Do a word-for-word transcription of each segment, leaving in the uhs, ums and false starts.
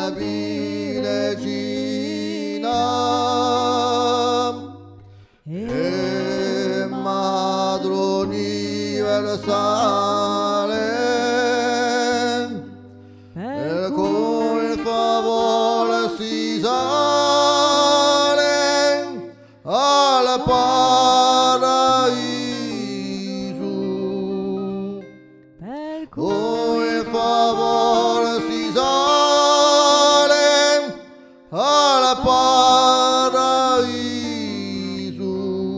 Vilecina e Madre universale, per cui favore si sale al paradiso, per cui favore si sale al paradiso.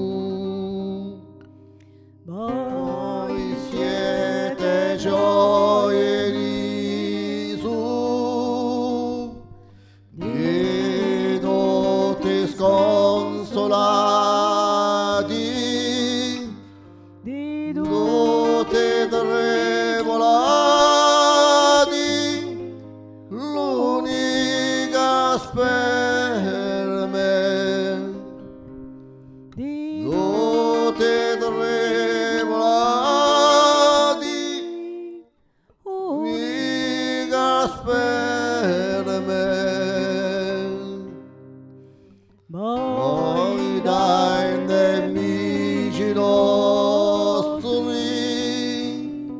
voi Siete gioie di su, di tutti sconsolati, di tutti trevolati, l'unica per me, di tutti trevolati, l'unica per me. Voi dai nemici nostri,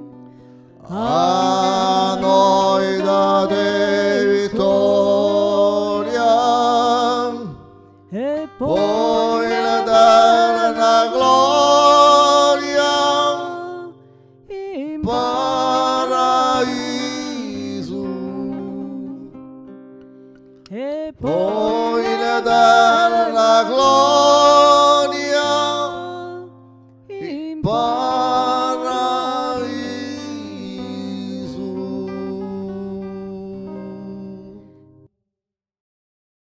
a noi date vittoria, e poi l'eterna gloria, in paradiso, e poi l'eterna gloria, in paradiso.